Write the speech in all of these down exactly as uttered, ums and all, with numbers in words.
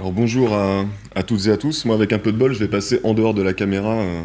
Alors bonjour à, à toutes et à tous. Moi, avec un peu de bol, je vais passer en dehors de la caméra. euh.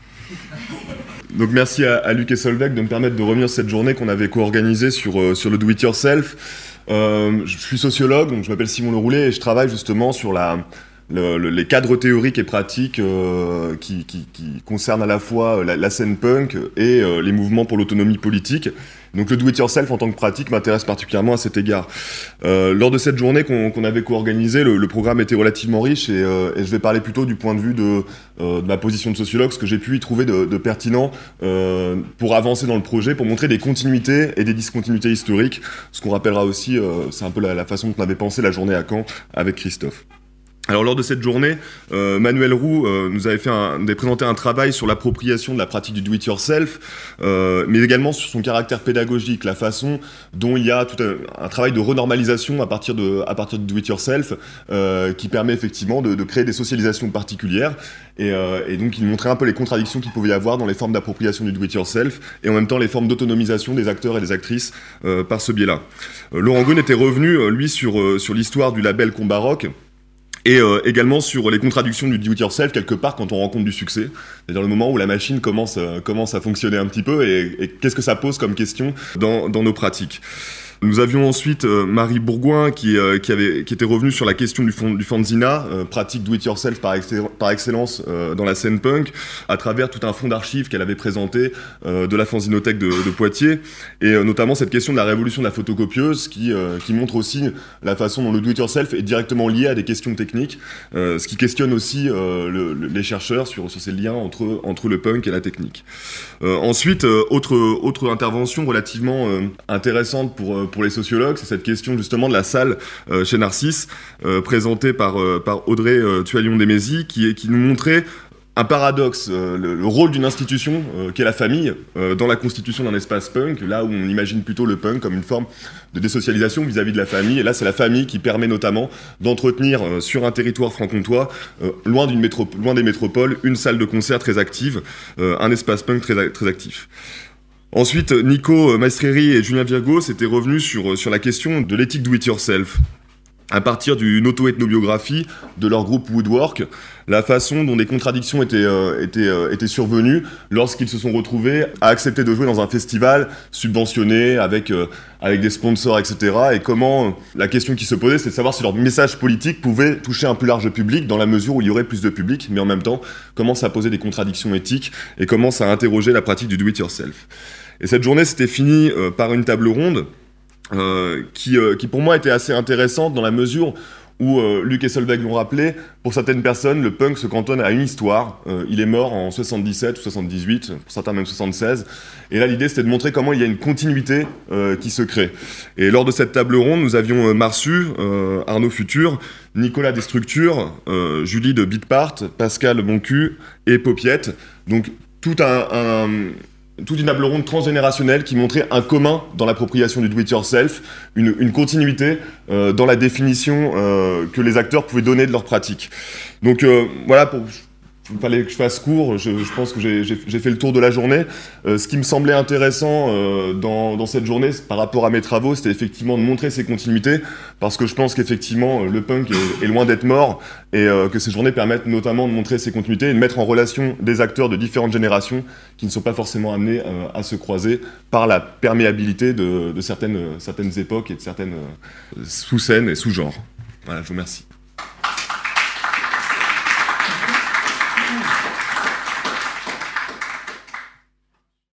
Donc merci à, à Luc et Solveig de me permettre de revenir sur cette journée qu'on avait co-organisée sur, euh, sur le do-it-yourself. Euh, je suis sociologue, donc je m'appelle Simon Leroulet et je travaille justement sur la, le, le, les cadres théoriques et pratiques euh, qui, qui, qui concernent à la fois la, la scène punk et euh, les mouvements pour l'autonomie politique. Donc le do-it-yourself en tant que pratique m'intéresse particulièrement à cet égard. Euh, lors de cette journée qu'on, qu'on avait co-organisée, le, le programme était relativement riche et, euh, et je vais parler plutôt du point de vue de, euh, de ma position de sociologue, ce que j'ai pu y trouver de, de pertinent euh, pour avancer dans le projet, pour montrer des continuités et des discontinuités historiques, ce qu'on rappellera aussi, euh, c'est un peu la, la façon dont on avait pensé la journée à Caen avec Christophe. Alors lors de cette journée, euh, Manuel Roux euh, nous avait fait un, nous avait présenté un travail sur l'appropriation de la pratique du do-it-yourself, euh, mais également sur son caractère pédagogique, la façon dont il y a tout un, un travail de renormalisation à partir de à partir du do-it-yourself, euh, qui permet effectivement de, de créer des socialisations particulières, et, euh, et donc il montrait un peu les contradictions qu'il pouvait y avoir dans les formes d'appropriation du do-it-yourself et en même temps les formes d'autonomisation des acteurs et des actrices euh, par ce biais-là. Euh, Laurent Ghosn était revenu euh, lui sur euh, sur l'histoire du label Combat Rock. Et euh, également sur les contradictions du do-it-yourself, quelque part, quand on rencontre du succès. C'est-à-dire le moment où la machine commence, euh, commence à fonctionner un petit peu et, et qu'est-ce que ça pose comme question dans, dans nos pratiques. Nous avions ensuite euh, Marie Bourgoin qui, euh, qui, avait, qui était revenue sur la question du, fond, du fanzina, euh, pratique do-it-yourself par, excell- par excellence euh, dans la scène punk, à travers tout un fonds d'archives qu'elle avait présenté euh, de la fanzinothèque de, de Poitiers, et euh, notamment cette question de la révolution de la photocopieuse qui, euh, qui montre aussi la façon dont le do-it-yourself est directement lié à des questions techniques, euh, ce qui questionne aussi euh, le, le, les chercheurs sur, sur ces liens entre, entre le punk et la technique. Euh, ensuite, euh, autre, autre intervention relativement euh, intéressante pour pour les sociologues, c'est cette question justement de la salle euh, chez Narcisse, euh, présentée par, euh, par Audrey euh, Tualion-Desmézy, qui, qui nous montrait un paradoxe, euh, le, le rôle d'une institution euh, qu'est la famille euh, dans la constitution d'un espace punk, là où on imagine plutôt le punk comme une forme de désocialisation vis-à-vis de la famille, et là c'est la famille qui permet notamment d'entretenir euh, sur un territoire franc-comtois, euh, loin, d'une métro- loin des métropoles, une salle de concert très active, euh, un espace punk très, très actif. Ensuite, Nico Maestreri et Julien Virgo s'étaient revenus sur, sur la question de l'éthique do-it-yourself. À partir d'une auto-ethnobiographie de leur groupe Woodwork, la façon dont des contradictions étaient, euh, étaient, euh, étaient survenues lorsqu'ils se sont retrouvés à accepter de jouer dans un festival subventionné avec, euh, avec des sponsors, et cetera. Et comment euh, la question qui se posait, c'est de savoir si leur message politique pouvait toucher un plus large public dans la mesure où il y aurait plus de public, mais en même temps, comment ça posait des contradictions éthiques et comment ça interrogeait la pratique du do-it-yourself. Et cette journée s'était finie euh, par une table ronde euh, qui, euh, qui pour moi était assez intéressante dans la mesure où, euh, Luc et Solveig l'ont rappelé, pour certaines personnes, le punk se cantonne à une histoire. Euh, il est mort en soixante-dix-sept ou soixante-dix-huit, pour certains même soixante-seize. Et là, l'idée, c'était de montrer comment il y a une continuité euh, qui se crée. Et lors de cette table ronde, nous avions euh, Marsu, euh, Arnaud Futur, Nicolas Destructure, euh, Julie de Beatpart, Pascal Boncu et Popiette. Donc, tout un... un toute une table ronde transgénérationnelle qui montrait un commun dans l'appropriation du do-it-yourself, une, une continuité euh, dans la définition euh, que les acteurs pouvaient donner de leur pratique. Donc euh, voilà, pour... il fallait que je fasse court, je, je pense que j'ai, j'ai, j'ai fait le tour de la journée. Euh, ce qui me semblait intéressant euh, dans, dans cette journée, par rapport à mes travaux, c'était effectivement de montrer ces continuités, parce que je pense qu'effectivement, le punk est, est loin d'être mort, et euh, que ces journées permettent notamment de montrer ces continuités et de mettre en relation des acteurs de différentes générations qui ne sont pas forcément amenés euh, à se croiser par la perméabilité de, de certaines, certaines époques et de certaines euh, sous-scènes et sous-genres. Voilà, je vous remercie.